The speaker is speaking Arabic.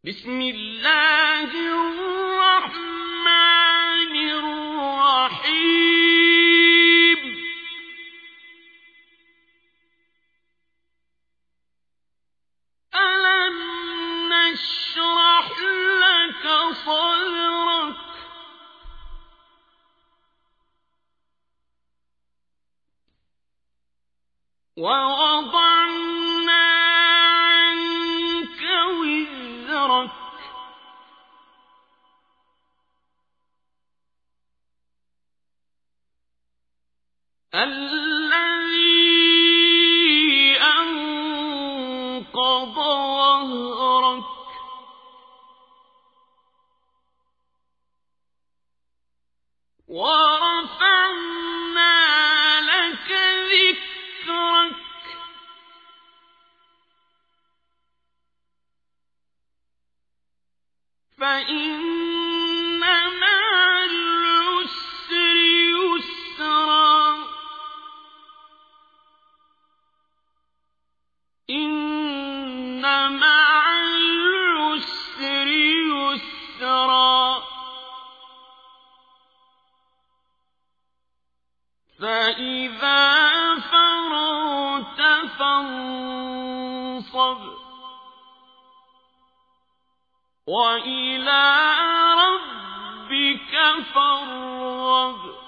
بسم الله الرحمن الرحيم ألم نشرح لك صدرك ووضعنا عنك وزرك الذي أنقض ظهرك ورفعنا لك ذكرك فإن مع العسر يسرا إن مع العسر يسرا فإذا فرغت فانصب وإلى ربك فارغب